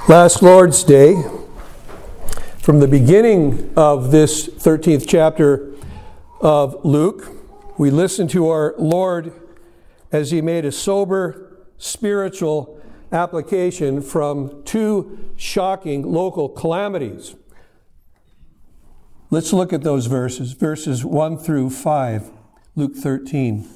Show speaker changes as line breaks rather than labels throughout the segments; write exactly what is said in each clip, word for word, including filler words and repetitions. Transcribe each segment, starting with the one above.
Last Lord's Day, from the beginning of this thirteenth chapter of Luke, we listened to our Lord as he made a sober spiritual application from two shocking local calamities. Let's look at those verses, verses one through five, Luke thirteen.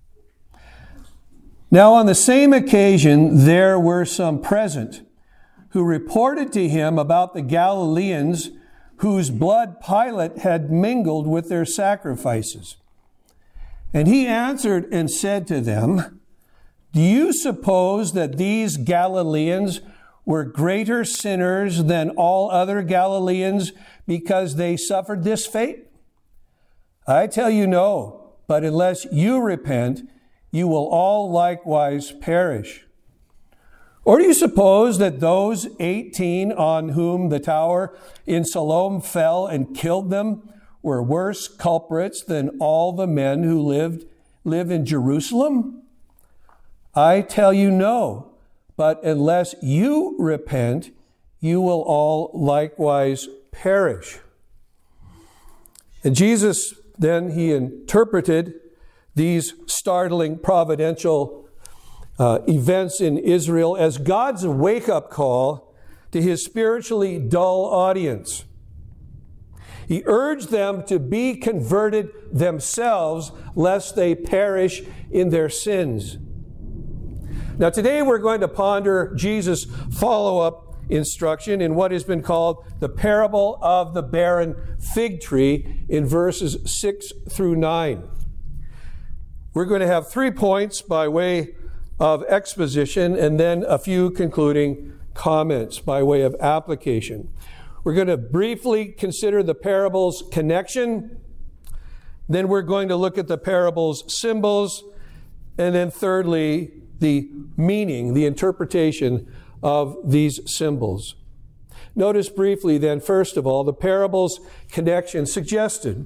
Now on the same occasion there were some present who reported to him about the Galileans whose blood Pilate had mingled with their sacrifices. And he answered and said to them, "Do you suppose that these Galileans were greater sinners than all other Galileans because they suffered this fate? I tell you no, but unless you repent, you will all likewise perish. Or do you suppose that those eighteen on whom the tower in Siloam fell and killed them were worse culprits than all the men who lived live in Jerusalem? I tell you no, but unless you repent, you will all likewise perish." And Jesus then, he interpreted these startling providential Uh, events in Israel as God's wake-up call to his spiritually dull audience. He urged them to be converted themselves, lest they perish in their sins. Now today we're going to ponder Jesus' follow-up instruction in what has been called the parable of the barren fig tree in verses six through nine. We're going to have three points by way of exposition, and then a few concluding comments by way of application. We're going to briefly consider the parable's connection. Then we're going to look at the parable's symbols. And then thirdly, the meaning, the interpretation of these symbols. Notice briefly then, first of all, the parable's connection suggested.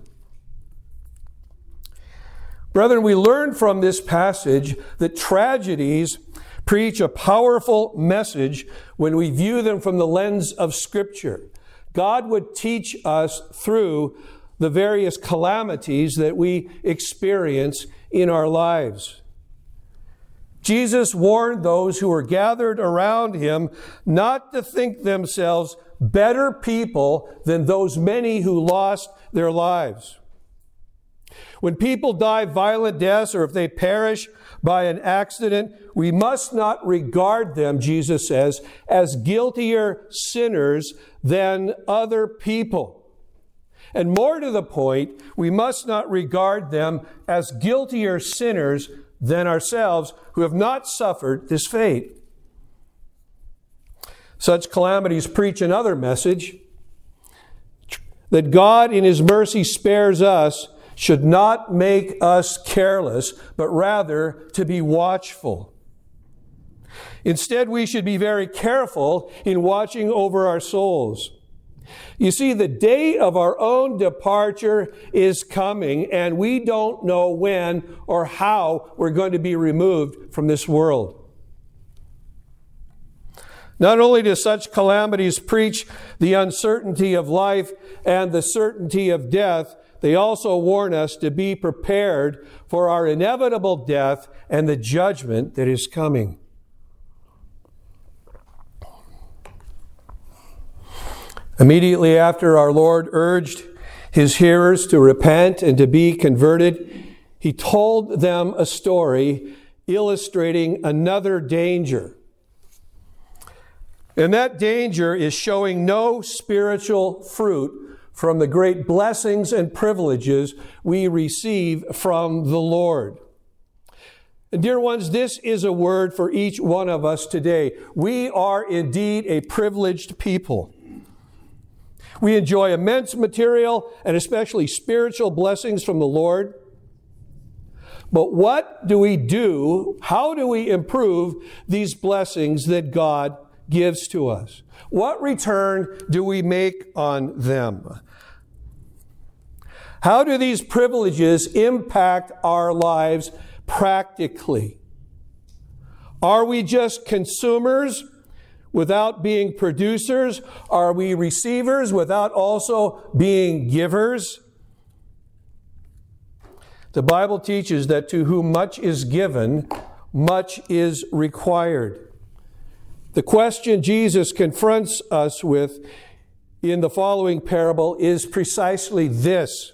Brethren, we learn from this passage that tragedies preach a powerful message when we view them from the lens of Scripture. God would teach us through the various calamities that we experience in our lives. Jesus warned those who were gathered around him not to think themselves better people than those many who lost their lives. When people die violent deaths, or if they perish by an accident, we must not regard them, Jesus says, as guiltier sinners than other people. And more to the point, we must not regard them as guiltier sinners than ourselves who have not suffered this fate. Such calamities preach another message, that God in his mercy spares us should not make us careless, but rather to be watchful. Instead, we should be very careful in watching over our souls. You see, the day of our own departure is coming, and we don't know when or how we're going to be removed from this world. Not only do such calamities preach the uncertainty of life and the certainty of death, they also warn us to be prepared for our inevitable death and the judgment that is coming. Immediately after our Lord urged his hearers to repent and to be converted, he told them a story illustrating another danger. And that danger is showing no spiritual fruit from the great blessings and privileges we receive from the Lord. And dear ones, this is a word for each one of us today. We are indeed a privileged people. We enjoy immense material and especially spiritual blessings from the Lord. But what do we do? How do we improve these blessings that God gives to us? What return do we make on them? How do these privileges impact our lives practically? Are we just consumers without being producers? Are we receivers without also being givers? The Bible teaches that to whom much is given, much is required. The question Jesus confronts us with in the following parable is precisely this.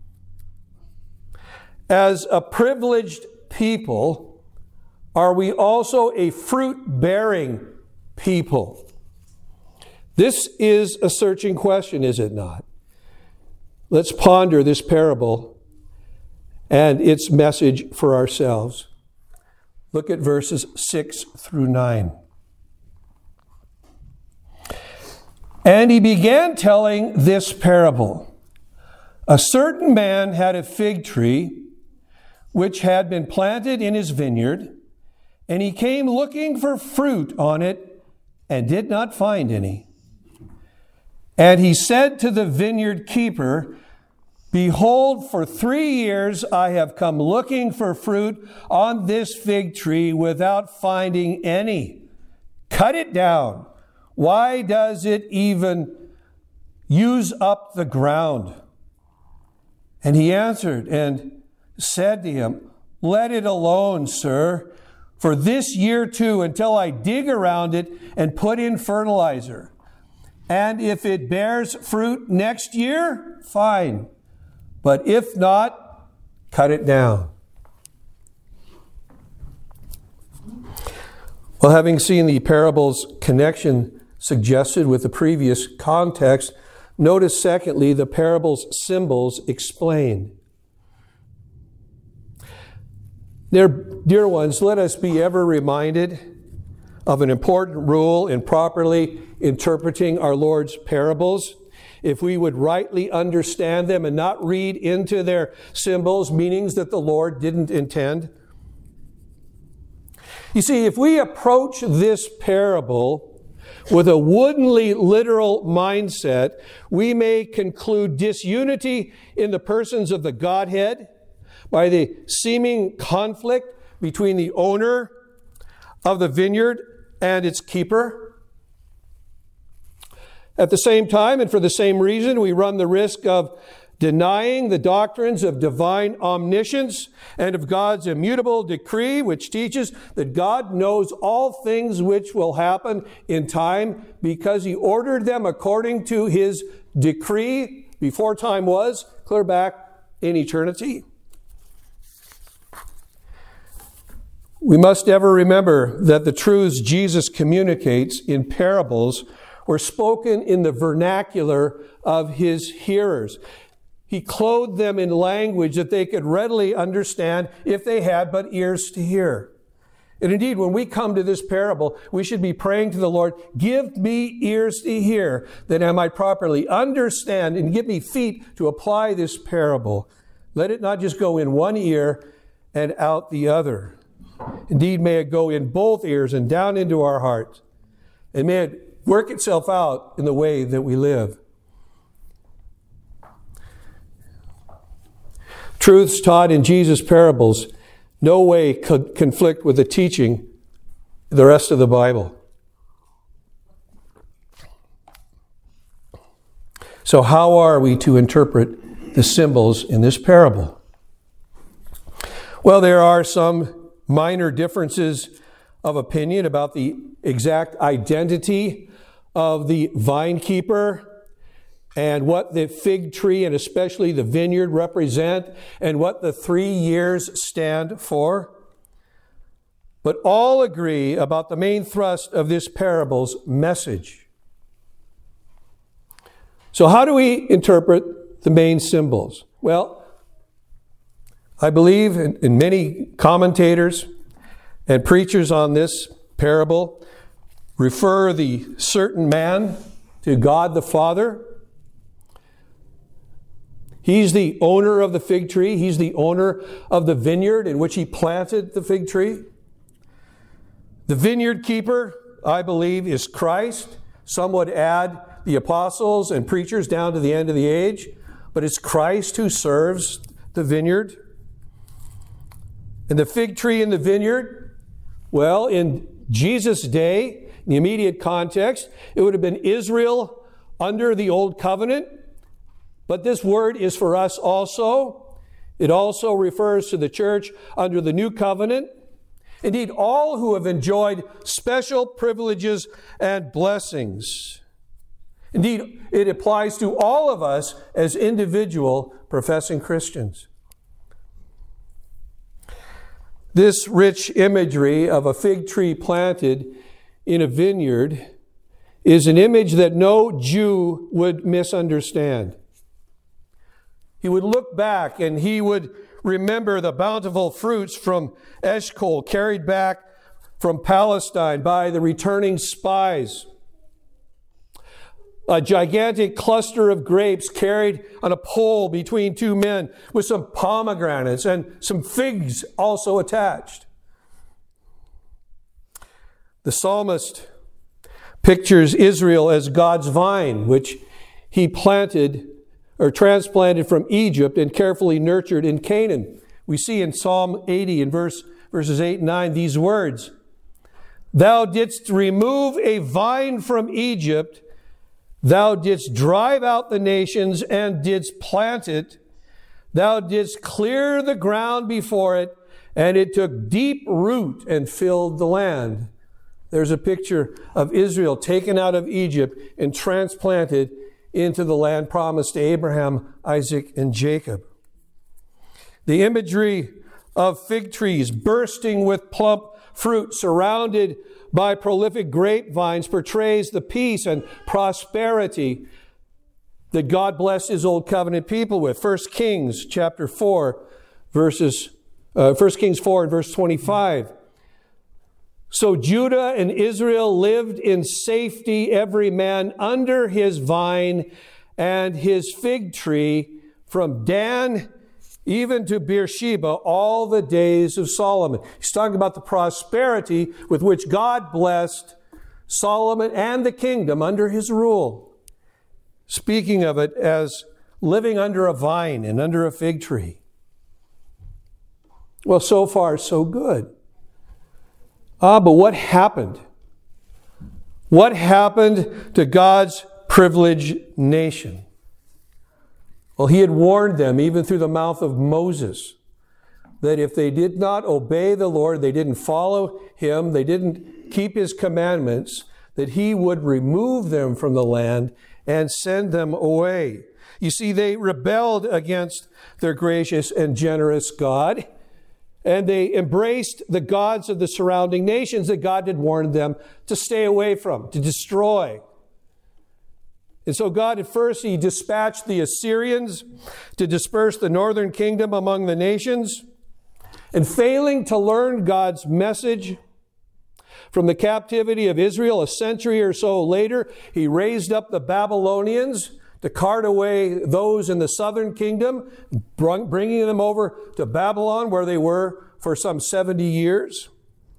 As a privileged people, are we also a fruit-bearing people? This is a searching question, is it not? Let's ponder this parable and its message for ourselves. Look at verses six through nine. And he began telling this parable. A certain man had a fig tree which had been planted in his vineyard, and he came looking for fruit on it and did not find any. And he said to the vineyard keeper, Behold, for three years I have come looking for fruit on this fig tree without finding any. Cut it down. Why does it even use up the ground? And he answered and said to him, Let it alone, sir, for this year too, until I dig around it and put in fertilizer. And if it bears fruit next year, fine. But if not, cut it down. Well, having seen the parable's connection suggested with the previous context, notice secondly the parable's symbols explained. Dear, dear ones, let us be ever reminded of an important rule in properly interpreting our Lord's parables. If we would rightly understand them and not read into their symbols meanings that the Lord didn't intend. You see, if we approach this parable with a woodenly literal mindset, we may conclude disunity in the persons of the Godhead by the seeming conflict between the owner of the vineyard and its keeper. At the same time, and for the same reason, we run the risk of denying the doctrines of divine omniscience and of God's immutable decree, which teaches that God knows all things which will happen in time because he ordered them according to his decree before time was, clear back in eternity. We must ever remember that the truths Jesus communicates in parables were spoken in the vernacular of his hearers. He clothed them in language that they could readily understand if they had but ears to hear. And indeed, when we come to this parable, we should be praying to the Lord, give me ears to hear, that I might properly understand, and give me feet to apply this parable. Let it not just go in one ear and out the other. Indeed, may it go in both ears and down into our hearts. And may it work itself out in the way that we live. Truths taught in Jesus' parables no way could conflict with the teaching the rest of the Bible. So how are we to interpret the symbols in this parable? Well, there are some minor differences of opinion about the exact identity of the vine keeper and what the fig tree and especially the vineyard represent and what the three years stand for. But all agree about the main thrust of this parable's message. So how do we interpret the main symbols? Well, I believe in, in many commentators and preachers on this parable refer the certain man to God the Father. He's the owner of the fig tree. He's the owner of the vineyard in which he planted the fig tree. The vineyard keeper, I believe, is Christ. Some would add the apostles and preachers down to the end of the age, but it's Christ who serves the vineyard. And the fig tree in the vineyard, well, in Jesus' day, In the immediate context, it would have been Israel under the Old Covenant. But this word is for us also. It also refers to the church under the New Covenant. Indeed, all who have enjoyed special privileges and blessings. Indeed, it applies to all of us as individual professing Christians. This rich imagery of a fig tree planted in a vineyard is an image that no Jew would misunderstand. He would look back and he would remember the bountiful fruits from Eshcol carried back from Palestine by the returning spies. A gigantic cluster of grapes carried on a pole between two men with some pomegranates and some figs also attached. The psalmist pictures Israel as God's vine, which he planted or transplanted from Egypt and carefully nurtured in Canaan. We see in Psalm eighty in verse, verses eight and nine these words, "Thou didst remove a vine from Egypt, thou didst drive out the nations and didst plant it. Thou didst clear the ground before it, and it took deep root and filled the land." There's a picture of Israel taken out of Egypt and transplanted into the land promised to Abraham, Isaac, and Jacob. The imagery of fig trees bursting with plump fruit surrounded by prolific grapevines portrays the peace and prosperity that God blessed his old covenant people with. First Kings chapter four, verses, uh, First Kings four and verse twenty-five. So Judah and Israel lived in safety, every man under his vine and his fig tree, from Dan even to Beersheba, all the days of Solomon. He's talking about the prosperity with which God blessed Solomon and the kingdom under his rule. Speaking of it as living under a vine and under a fig tree. Well, so far, so good. Ah, but what happened? What happened to God's privileged nation? Well, he had warned them, even through the mouth of Moses, that if they did not obey the Lord, they didn't follow him, they didn't keep his commandments, that he would remove them from the land and send them away. You see, they rebelled against their gracious and generous God, and they embraced the gods of the surrounding nations that God had warned them to stay away from, to destroy. And so God, at first, he dispatched the Assyrians to disperse the northern kingdom among the nations. And failing to learn God's message from the captivity of Israel a century or so later, he raised up the Babylonians to cart away those in the southern kingdom, bringing them over to Babylon, where they were for some seventy years.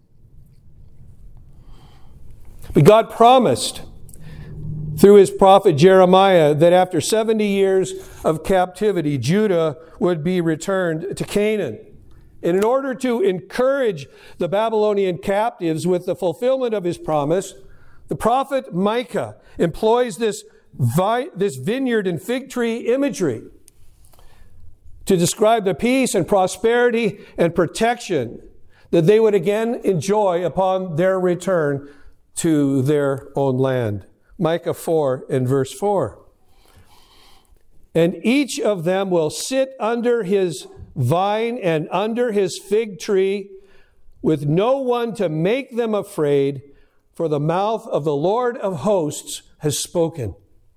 But God promised through his prophet Jeremiah that after seventy years of captivity, Judah would be returned to Canaan. And in order to encourage the Babylonian captives with the fulfillment of his promise, the prophet Micah employs this Vi- this vineyard and fig tree imagery to describe the peace and prosperity and protection that they would again enjoy upon their return to their own land. Micah four and verse four. And each of them will sit under his vine and under his fig tree, with no one to make them afraid, for the mouth of the Lord of hosts has spoken.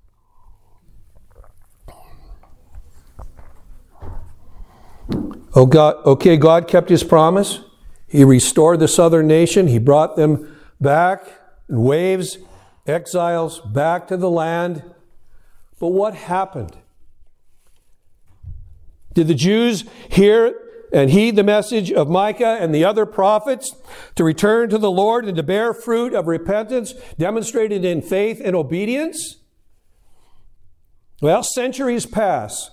Oh God, okay, God kept his promise. He restored the southern nation. He brought them back in waves, exiles, back to the land. But what happened? Did the Jews hear and heed the message of Micah and the other prophets to return to the Lord and to bear fruit of repentance demonstrated in faith and obedience? Well, centuries pass.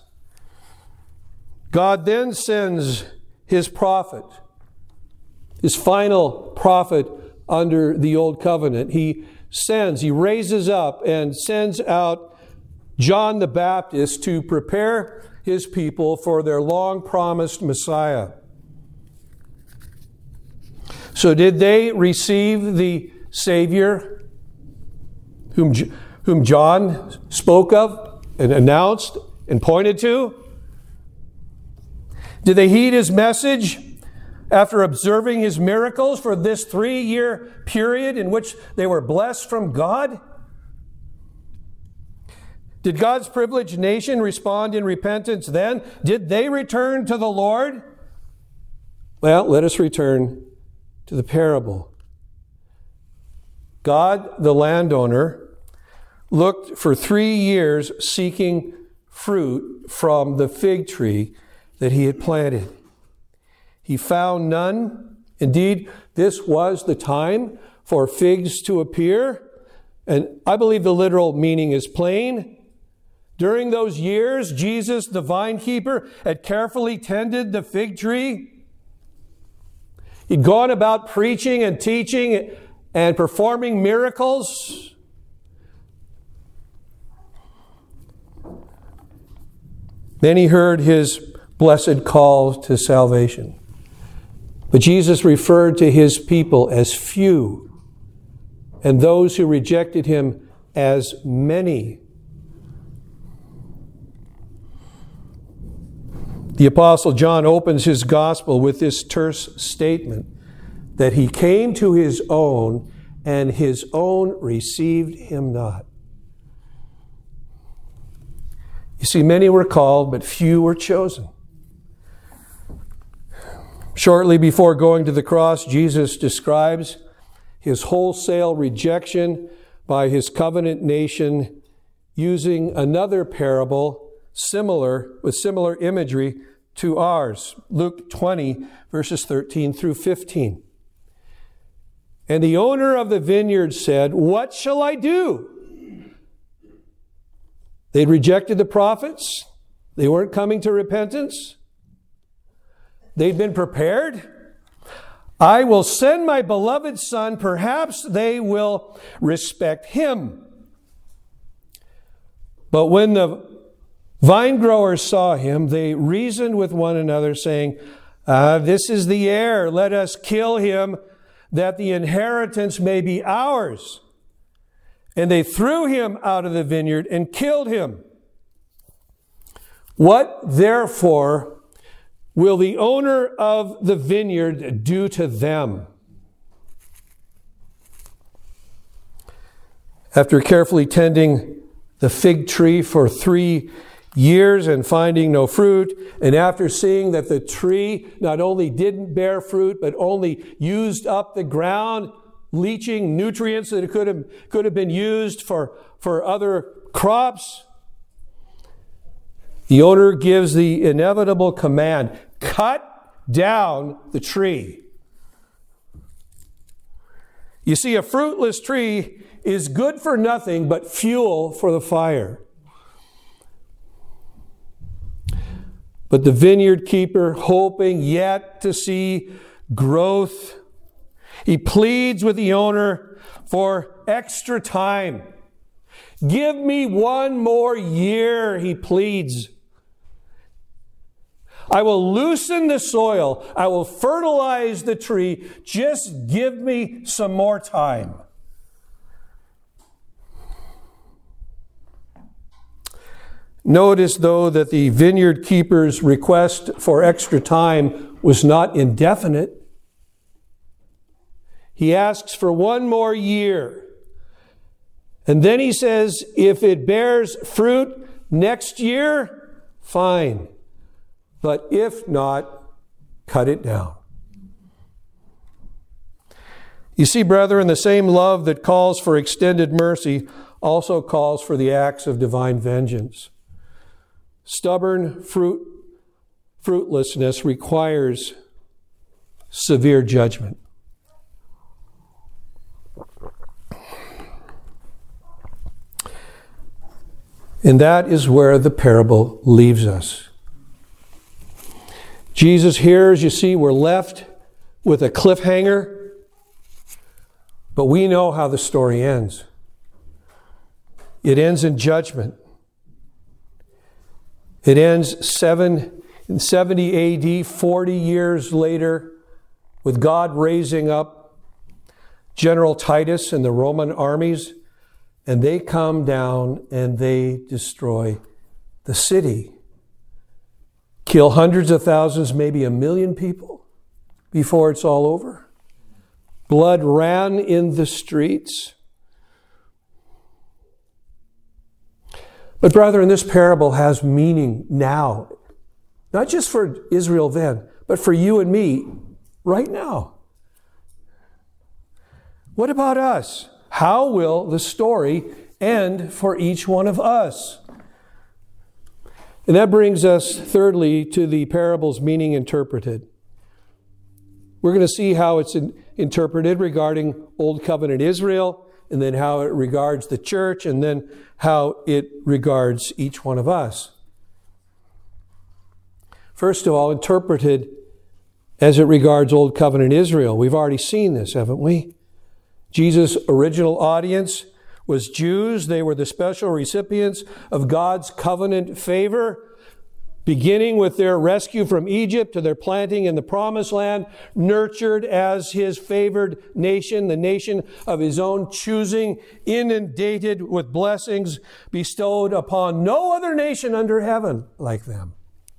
God then sends his prophet, his final prophet under the old covenant. He sends, he raises up and sends out John the Baptist to prepare his people for their long-promised Messiah. So did they receive the Savior whom, whom John spoke of and announced and pointed to? Did they heed his message after observing his miracles for this three-year period in which they were blessed from God? Did God's privileged nation respond in repentance then? Did they return to the Lord? Well, let us return to the parable. God, the landowner, looked for three years seeking fruit from the fig tree that he had planted. He found none. Indeed, this was the time for figs to appear. And I believe the literal meaning is plain. During those years, Jesus, the vine keeper, had carefully tended the fig tree. He'd gone about preaching and teaching and performing miracles. Then he heard his blessed call to salvation. But Jesus referred to his people as few, and those who rejected him as many. The Apostle John opens his gospel with this terse statement that he came to his own, and his own received him not. You see, many were called, but few were chosen. Shortly before going to the cross, Jesus describes his wholesale rejection by his covenant nation using another parable similar, with similar imagery to ours. Luke twenty, verses thirteen through fifteen. And the owner of the vineyard said, "What shall I do?" They'd rejected the prophets. They weren't coming to repentance. They'd been prepared. I will send my beloved son. Perhaps they will respect him. But when the vine growers saw him, they reasoned with one another, saying, ah, this is the heir. Let us kill him, that the inheritance may be ours. And they threw him out of the vineyard and killed him. What, therefore, will the owner of the vineyard do to them? After carefully tending the fig tree for three years and finding no fruit, and after seeing that the tree not only didn't bear fruit, but only used up the ground, leaching nutrients that could have, could have been used for, for other crops, the owner gives the inevitable command, cut down the tree. You see, a fruitless tree is good for nothing but fuel for the fire. But the vineyard keeper, hoping yet to see growth, he pleads with the owner for extra time. Give me one more year, he pleads. I will loosen the soil. I will fertilize the tree. Just give me some more time. Notice, though, that the vineyard keeper's request for extra time was not indefinite. He asks for one more year. And then he says, if it bears fruit next year, fine. But if not, cut it down. You see, brethren, the same love that calls for extended mercy also calls for the acts of divine vengeance. Stubborn fruit, fruitlessness requires severe judgment. And that is where the parable leaves us. Jesus' hearers, you see, were left with a cliffhanger. But we know how the story ends. It ends in judgment. It ends seven, in seventy A D, forty years later, with God raising up General Titus and the Roman armies, and they come down and they destroy the city. Kill hundreds of thousands, maybe a million people before it's all over. Blood ran in the streets. But brethren, this parable has meaning now. Not just for Israel then, but for you and me right now. What about us? How will the story end for each one of us? And that brings us, thirdly, to the parable's meaning interpreted. We're going to see how it's in, interpreted regarding Old Covenant Israel, and then how it regards the church, and then how it regards each one of us. First of all, interpreted as it regards Old Covenant Israel. We've already seen this, haven't we? Jesus' original audience was Jews. They were the special recipients of God's covenant favor, beginning with their rescue from Egypt to their planting in the Promised Land, nurtured as His favored nation, the nation of His own choosing, inundated with blessings bestowed upon no other nation under heaven like them.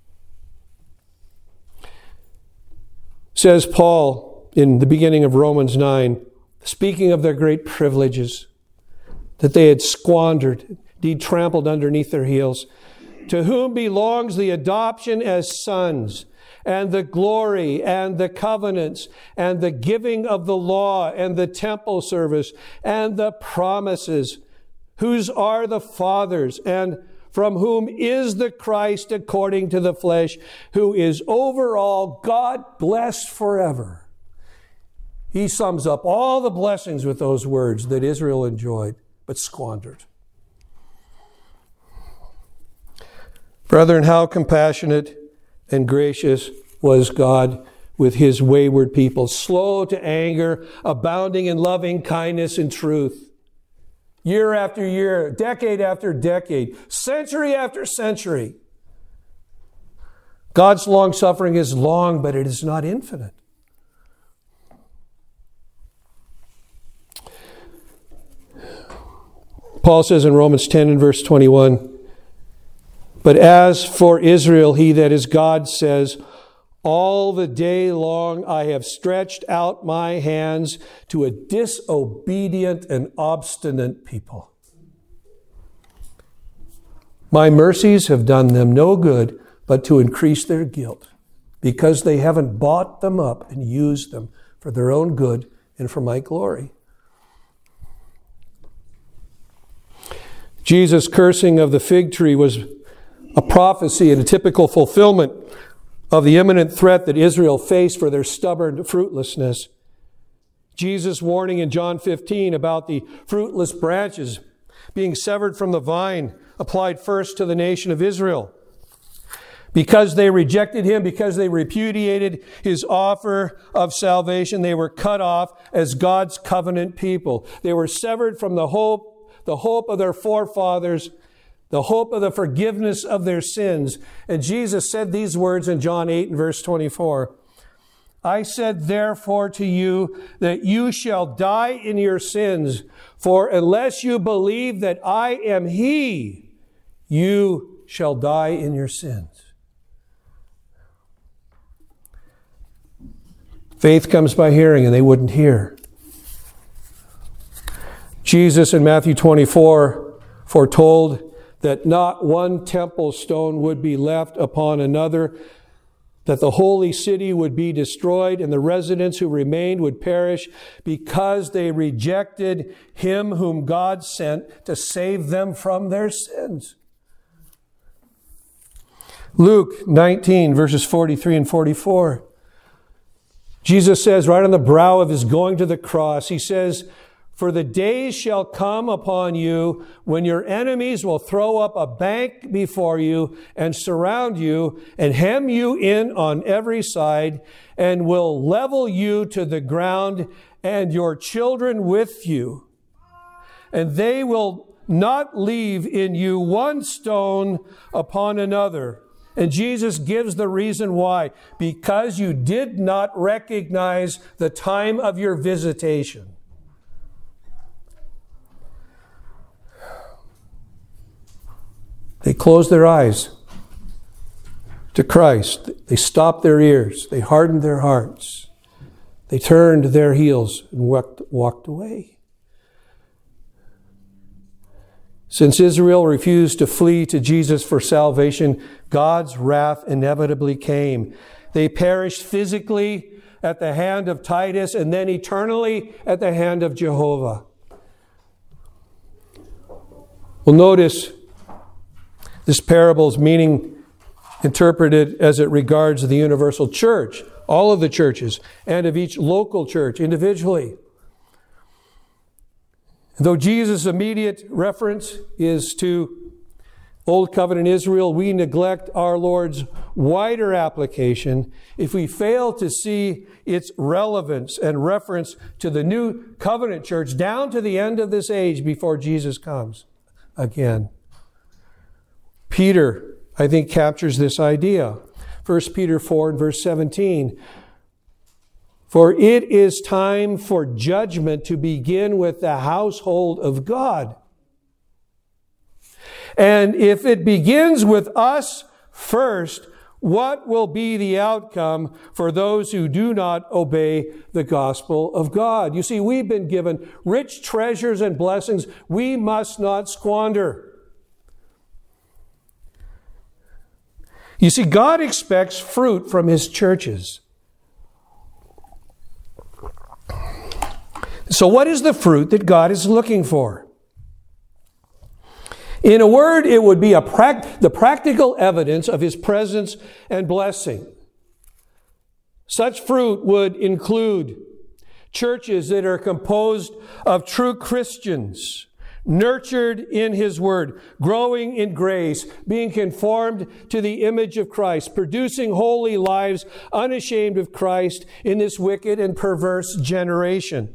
Says Paul in the beginning of Romans nine, speaking of their great privileges that they had squandered, indeed trampled underneath their heels, to whom belongs the adoption as sons, and the glory, and the covenants, and the giving of the law, and the temple service, and the promises, whose are the fathers, and from whom is the Christ according to the flesh, who is over all, God blessed forever. He sums up all the blessings with those words that Israel enjoyed, but squandered. Brethren, how compassionate and gracious was God with His wayward people, slow to anger, abounding in loving kindness and truth. Year after year, decade after decade, century after century. God's long-suffering is long, but it is not infinite. Paul says in Romans ten and verse twenty-one, but as for Israel, He that is God says, all the day long I have stretched out my hands to a disobedient and obstinate people. My mercies have done them no good, but to increase their guilt, because they haven't bought them up and used them for their own good and for my glory. Jesus' cursing of the fig tree was a prophecy and a typical fulfillment of the imminent threat that Israel faced for their stubborn fruitlessness. Jesus' warning in John fifteen about the fruitless branches being severed from the vine applied first to the nation of Israel. Because they rejected Him, because they repudiated His offer of salvation, they were cut off as God's covenant people. They were severed from the hope, the hope of their forefathers, the hope of the forgiveness of their sins. And Jesus said these words in John eight and verse twenty-four. I said therefore to you that you shall die in your sins, for unless you believe that I am He, you shall die in your sins. Faith comes by hearing, and they wouldn't hear. Jesus in Matthew twenty-four foretold that not one temple stone would be left upon another, that the holy city would be destroyed, and the residents who remained would perish because they rejected Him whom God sent to save them from their sins. Luke nineteen, verses forty-three and forty-four. Jesus says right on the brow of His going to the cross, He says, For the days shall come upon you when your enemies will throw up a bank before you and surround you and hem you in on every side and will level you to the ground and your children with you. And they will not leave in you one stone upon another. And Jesus gives the reason why. Because you did not recognize the time of your visitation. They closed their eyes to Christ. They stopped their ears. They hardened their hearts. They turned their heels and walked, walked away. Since Israel refused to flee to Jesus for salvation, God's wrath inevitably came. They perished physically at the hand of Titus and then eternally at the hand of Jehovah. Well, notice this parable's meaning interpreted as it regards the universal church, all of the churches, and of each local church individually. Though Jesus' immediate reference is to Old Covenant Israel, we neglect our Lord's wider application if we fail to see its relevance and reference to the New Covenant church down to the end of this age before Jesus comes again. Peter, I think, captures this idea. First Peter four and verse seventeen. For it is time for judgment to begin with the household of God. And if it begins with us first, what will be the outcome for those who do not obey the gospel of God? You see, we've been given rich treasures and blessings we must not squander. You see, God expects fruit from His churches. So what is the fruit that God is looking for? In a word, it would be a pract- the practical evidence of His presence and blessing. Such fruit would include churches that are composed of true Christians, nurtured in His Word, growing in grace, being conformed to the image of Christ, producing holy lives unashamed of Christ in this wicked and perverse generation.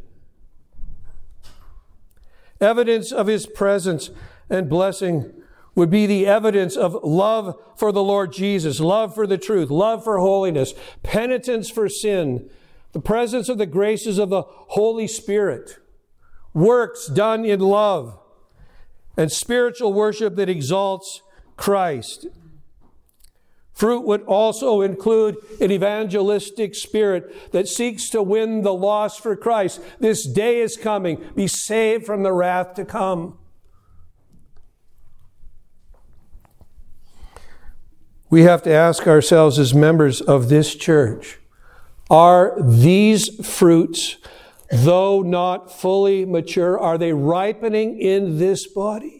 Evidence of His presence and blessing would be the evidence of love for the Lord Jesus, love for the truth, love for holiness, penitence for sin, the presence of the graces of the Holy Spirit, works done in love, and spiritual worship that exalts Christ. Fruit would also include an evangelistic spirit that seeks to win the lost for Christ. This day is coming. Be saved from the wrath to come. We have to ask ourselves as members of this church, are these fruits, though not fully mature, are they ripening in this body?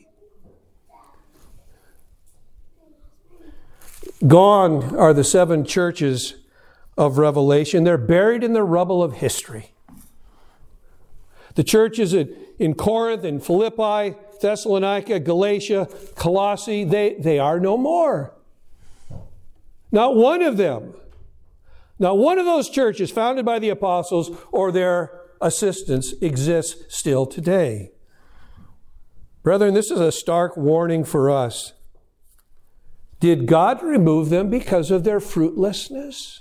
Gone are the seven churches of Revelation. They're buried in the rubble of history. The churches in Corinth and Philippi, Thessalonica, Galatia, Colossae, they, they are no more. Not one of them. Not one of those churches founded by the apostles or their assistants exists still today. Brethren, this is a stark warning for us. Did God remove them because of their fruitlessness?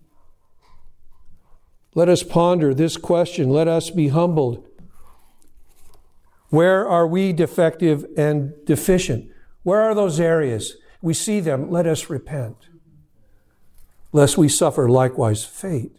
Let us ponder this question. Let us be humbled. Where are we defective and deficient? Where are those areas? We see them. Let us repent, lest we suffer likewise fate.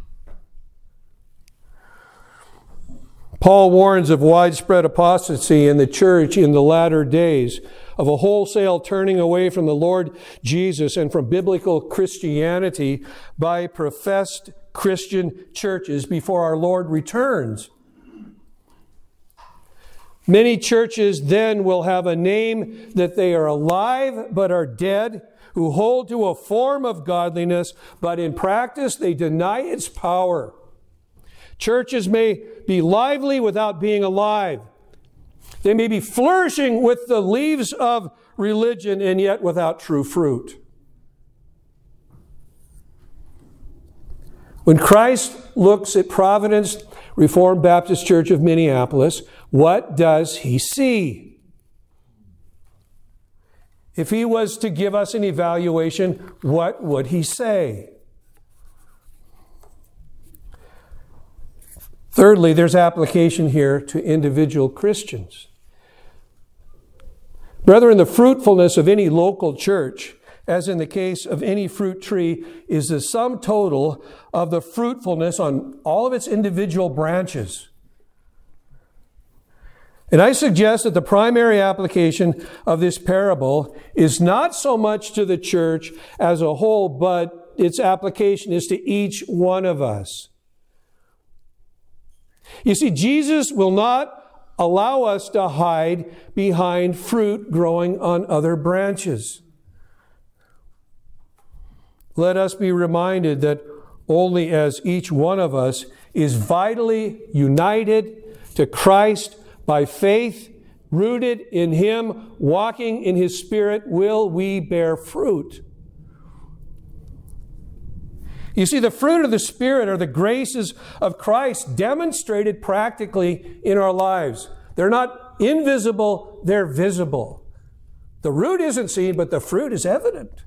Paul warns of widespread apostasy in the church in the latter days, of a wholesale turning away from the Lord Jesus and from biblical Christianity by professed Christian churches before our Lord returns. Many churches then will have a name that they are alive but are dead, who hold to a form of godliness, but in practice they deny its power. Churches may be lively without being alive. They may be flourishing with the leaves of religion and yet without true fruit. When Christ looks at Providence Reformed Baptist Church of Minneapolis, what does he see? If he was to give us an evaluation, what would he say? Thirdly, there's application here to individual Christians. Brethren, the fruitfulness of any local church, as in the case of any fruit tree, is the sum total of the fruitfulness on all of its individual branches. And I suggest that the primary application of this parable is not so much to the church as a whole, but its application is to each one of us. You see, Jesus will not allow us to hide behind fruit growing on other branches. Let us be reminded that only as each one of us is vitally united to Christ by faith, rooted in Him, walking in His Spirit, will we bear fruit. You see, the fruit of the Spirit are the graces of Christ demonstrated practically in our lives. They're not invisible, they're visible. The root isn't seen, but the fruit is evident.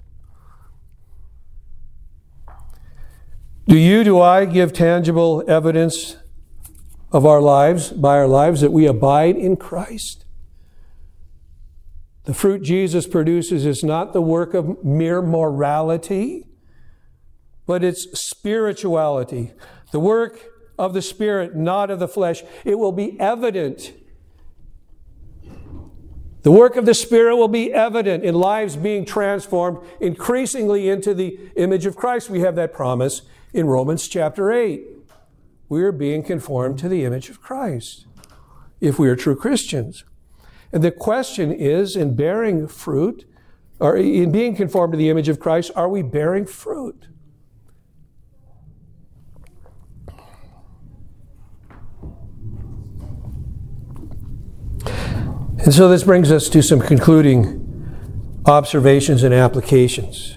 Do you, do I give tangible evidence of our lives, by our lives, that we abide in Christ? The fruit Jesus produces is not the work of mere morality, but it's spirituality. The work of the Spirit, not of the flesh. It will be evident. The work of the Spirit will be evident in lives being transformed increasingly into the image of Christ. We have that promise in Romans chapter eight. We are being conformed to the image of Christ if we are true Christians. And the question is, in bearing fruit, or in being conformed to the image of Christ, are we bearing fruit? And so this brings us to some concluding observations and applications.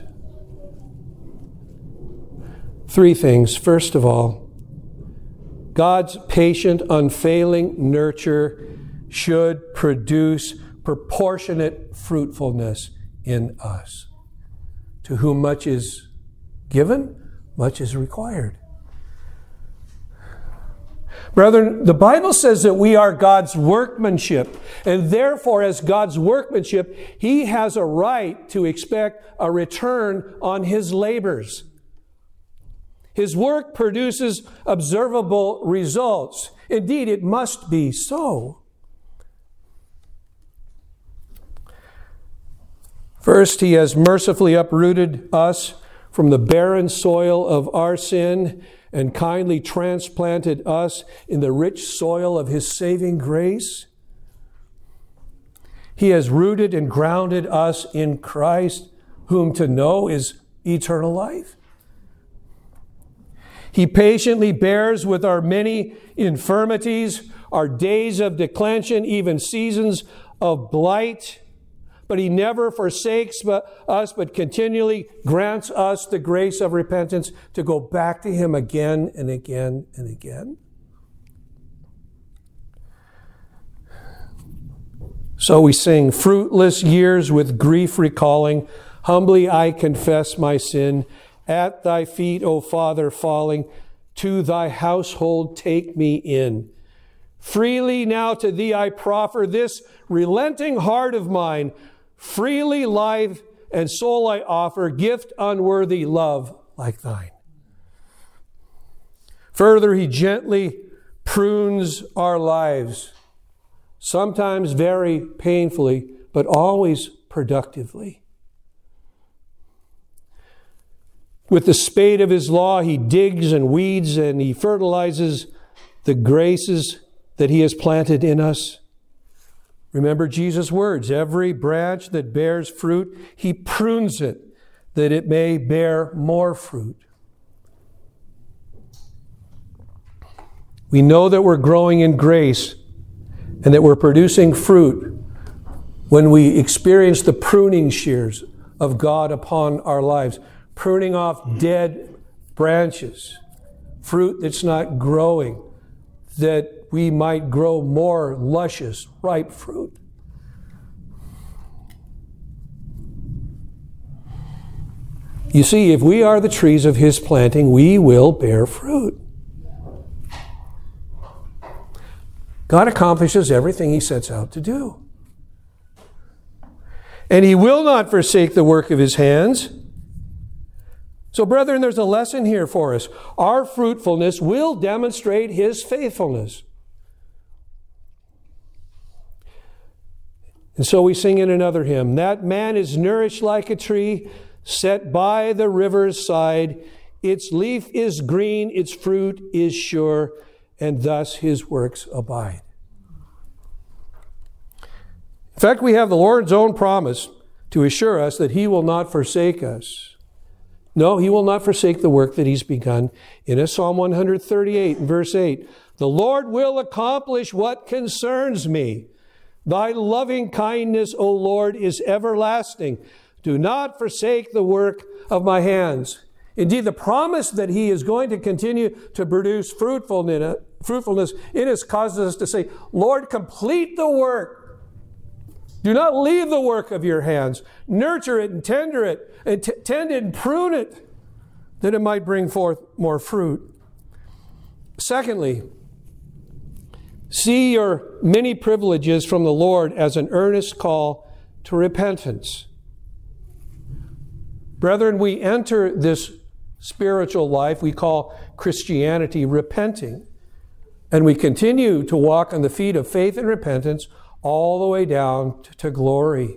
Three things. First of all, God's patient, unfailing nurture should produce proportionate fruitfulness in us. To whom much is given, much is required. Brethren, the Bible says that we are God's workmanship, and therefore, as God's workmanship, He has a right to expect a return on His labors. His work produces observable results. Indeed, it must be so. First, He has mercifully uprooted us from the barren soil of our sin and kindly transplanted us in the rich soil of His saving grace. He has rooted and grounded us in Christ, whom to know is eternal life. He patiently bears with our many infirmities, our days of declension, even seasons of blight. But He never forsakes us, but continually grants us the grace of repentance to go back to Him again and again and again. So we sing, fruitless years with grief recalling, humbly I confess my sin. At Thy feet, O Father, falling, to Thy household take me in. Freely now to Thee I proffer this relenting heart of mine. Freely life and soul I offer, gift unworthy, love like Thine. Further, He gently prunes our lives, sometimes very painfully, but always productively. With the spade of His law, He digs and weeds and He fertilizes the graces that He has planted in us. Remember Jesus' words, every branch that bears fruit, He prunes it, that it may bear more fruit. We know that we're growing in grace and that we're producing fruit when we experience the pruning shears of God upon our lives, pruning off dead branches, fruit that's not growing, that we might grow more luscious, ripe fruit. You see, if we are the trees of His planting, we will bear fruit. God accomplishes everything He sets out to do. And He will not forsake the work of His hands. So, brethren, there's a lesson here for us. Our fruitfulness will demonstrate His faithfulness. And so we sing in another hymn, that man is nourished like a tree set by the river's side. Its leaf is green, its fruit is sure, and thus his works abide. In fact, we have the Lord's own promise to assure us that He will not forsake us. No, He will not forsake the work that He's begun. In Psalm one thirty-eight, verse eight, the Lord will accomplish what concerns me. Thy loving kindness, O Lord, is everlasting. Do not forsake the work of my hands. Indeed, the promise that He is going to continue to produce fruitfulness in us causes us to say, Lord, complete the work. Do not leave the work of your hands. Nurture it and tender it, and t- tend it and prune it, that it might bring forth more fruit. Secondly, see your many privileges from the Lord as an earnest call to repentance. Brethren, we enter this spiritual life we call Christianity repenting, and we continue to walk on the feet of faith and repentance all the way down to, to glory.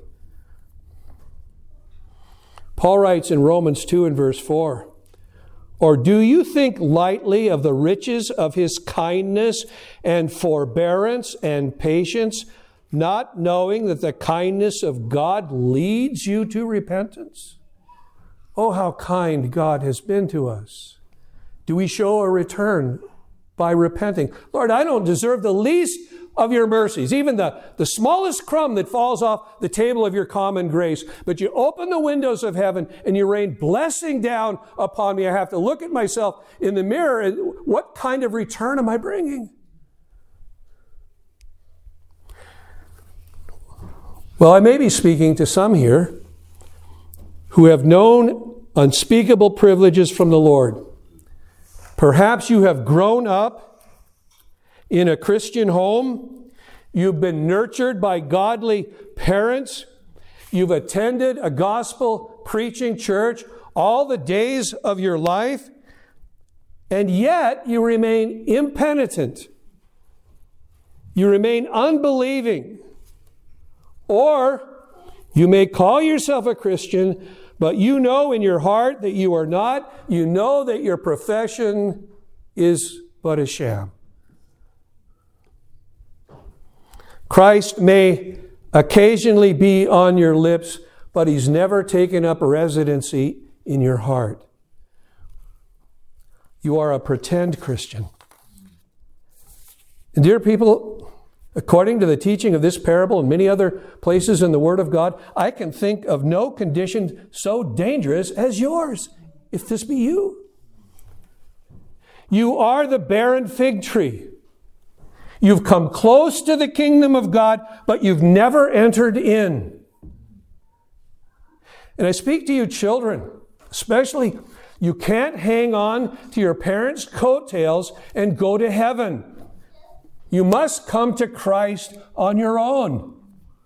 Paul writes in Romans two and verse four, or do you think lightly of the riches of His kindness and forbearance and patience, not knowing that the kindness of God leads you to repentance? Oh, how kind God has been to us. Do we show a return by repenting? Lord, I don't deserve the least of your mercies, even the, the smallest crumb that falls off the table of your common grace. But you open the windows of heaven and you rain blessing down upon me. I have to look at myself in the mirror and what kind of return am I bringing? Well, I may be speaking to some here who have known unspeakable privileges from the Lord. Perhaps you have grown up in a Christian home. You've been nurtured by godly parents. You've attended a gospel preaching church all the days of your life, and yet you remain impenitent. You remain unbelieving. Or you may call yourself a Christian, but you know in your heart that you are not. You know that your profession is but a sham. Christ may occasionally be on your lips, but He's never taken up residency in your heart. You are a pretend Christian. And dear people, according to the teaching of this parable and many other places in the Word of God, I can think of no condition so dangerous as yours, if this be you. You are the barren fig tree. You've come close to the kingdom of God, but you've never entered in. And I speak to you children, especially, you can't hang on to your parents' coattails and go to heaven. You must come to Christ on your own.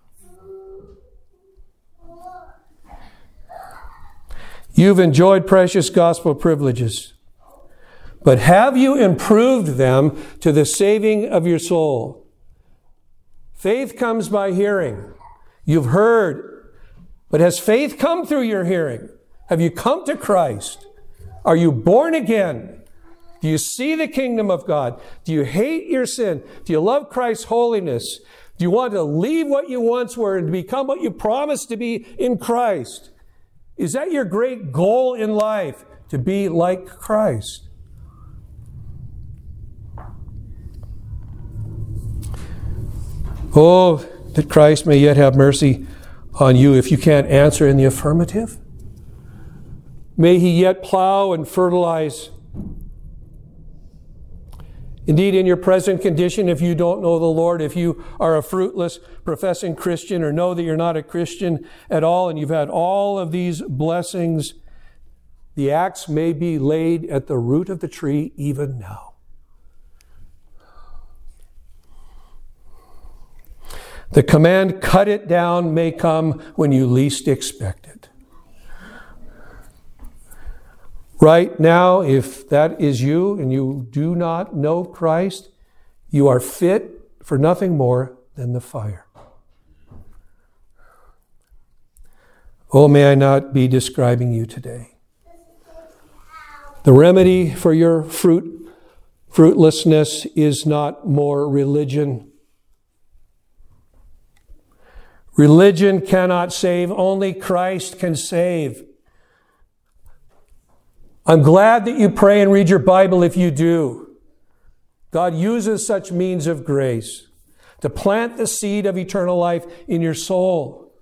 You've enjoyed precious gospel privileges, but have you improved them to the saving of your soul? Faith comes by hearing. You've heard, but has faith come through your hearing? Have you come to Christ? Are you born again? Do you see the kingdom of God? Do you hate your sin? Do you love Christ's holiness? Do you want to leave what you once were and become what you promised to be in Christ? Is that your great goal in life, to be like Christ? Oh, that Christ may yet have mercy on you if you can't answer in the affirmative. May he yet plow and fertilize. Indeed, in your present condition, if you don't know the Lord, if you are a fruitless professing Christian or know that you're not a Christian at all and you've had all of these blessings, the axe may be laid at the root of the tree even now. The command, cut it down, may come when you least expect it. Right now, if that is you and you do not know Christ, you are fit for nothing more than the fire. Oh, may I not be describing you today. The remedy for your fruit, fruitlessness is not more religion. Religion cannot save. Only Christ can save. I'm glad that you pray and read your Bible if you do. God uses such means of grace to plant the seed of eternal life in your soul.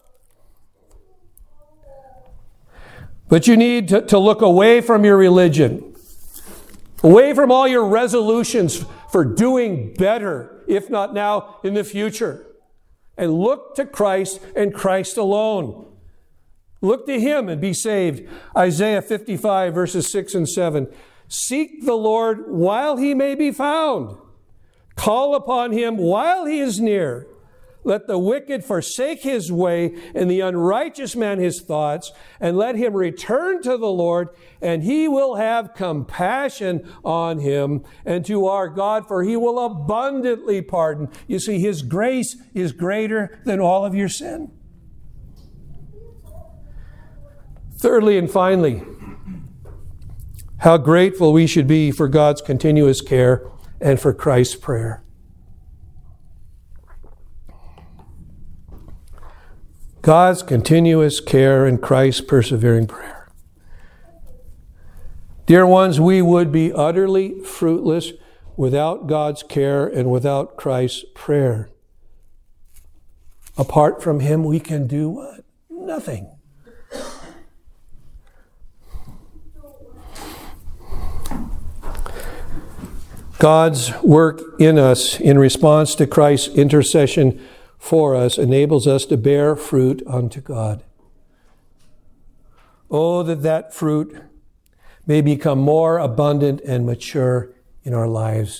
But you need to, to look away from your religion, away from all your resolutions for doing better, if not now, in the future. And look to Christ and Christ alone. Look to him and be saved. Isaiah fifty-five, verses six and seven. Seek the Lord while he may be found. Call upon him while he is near. Let the wicked forsake his way and the unrighteous man his thoughts, and let him return to the Lord, and he will have compassion on him and to our God, for he will abundantly pardon. You see, his grace is greater than all of your sin. Thirdly and finally, how grateful we should be for God's continuous care and for Christ's prayer. God's continuous care and Christ's persevering prayer. Dear ones, we would be utterly fruitless without God's care and without Christ's prayer. Apart from him, we can do what? Nothing. God's work in us in response to Christ's intercession for us enables us to bear fruit unto God. Oh, that that fruit may become more abundant and mature in our lives.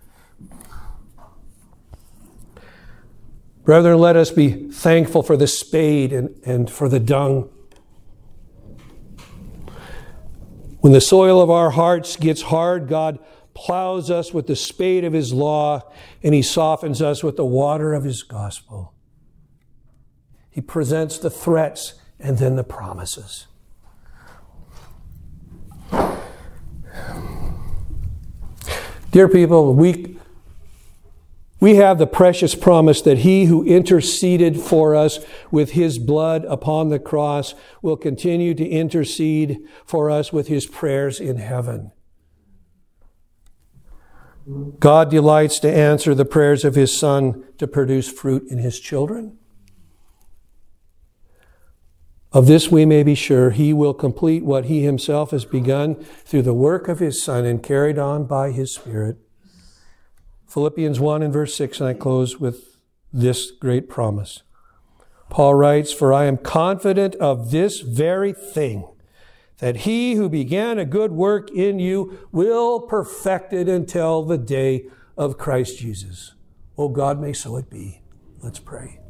Brethren, let us be thankful for the spade and, and for the dung. When the soil of our hearts gets hard, God plows us with the spade of his law, and he softens us with the water of his gospel. He presents the threats and then the promises. Dear people, we, we have the precious promise that he who interceded for us with his blood upon the cross will continue to intercede for us with his prayers in heaven. God delights to answer the prayers of his Son to produce fruit in his children. Of this we may be sure, he will complete what he himself has begun through the work of his Son and carried on by his Spirit. Philippians one and verse six, and I close with this great promise. Paul writes, "For I am confident of this very thing, that he who began a good work in you will perfect it until the day of Christ Jesus." Oh God, may so it be. Let's pray.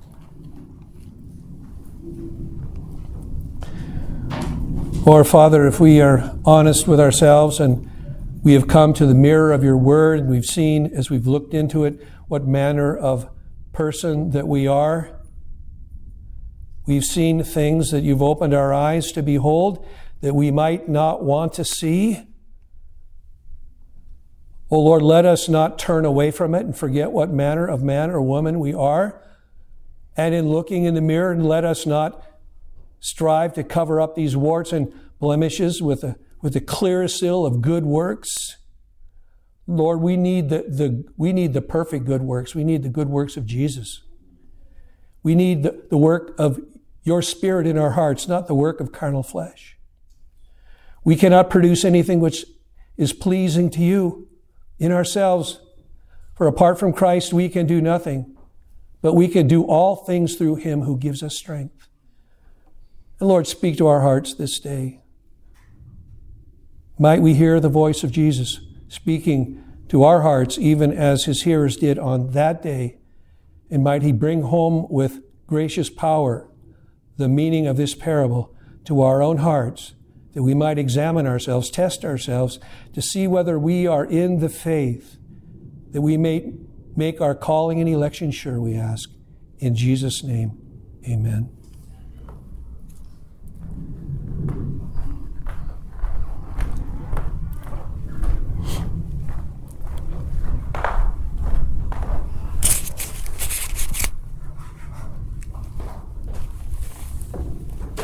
Our Father, if we are honest with ourselves and we have come to the mirror of your word, and we've seen, as we've looked into it, what manner of person that we are. We've seen things that you've opened our eyes to behold that we might not want to see. Oh Lord, let us not turn away from it and forget what manner of man or woman we are. And in looking in the mirror, and let us not strive to cover up these warts and blemishes with a, with the clear seal of good works. Lord, we need the, the, we need the perfect good works. We need the good works of Jesus. We need the, the work of your Spirit in our hearts, not the work of carnal flesh. We cannot produce anything which is pleasing to you in ourselves. For apart from Christ, we can do nothing. But we can do all things through him who gives us strength. And Lord, speak to our hearts this day. Might we hear the voice of Jesus speaking to our hearts, even as his hearers did on that day. And might he bring home with gracious power the meaning of this parable to our own hearts, that we might examine ourselves, test ourselves, to see whether we are in the faith, that we may make our calling and election sure, we ask. In Jesus' name, amen.